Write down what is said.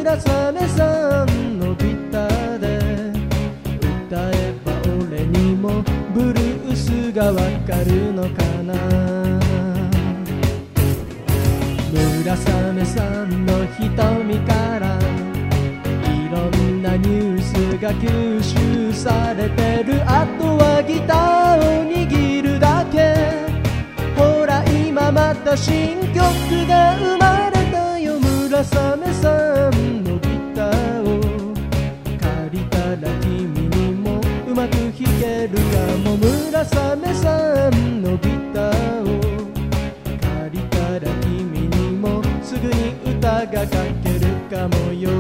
村雨さんのギターで歌えば俺にもブルースがわかるのかな。村雨さんの瞳からいろんなニュースが吸収されてる。あとはギターを握るだけ。ほら今また新曲が生まれたよ。村雨さんのギターを借りたら君にもうまく弾けるかも。村雨さんのギターを借りたら君にもすぐに歌が書けるかもよ。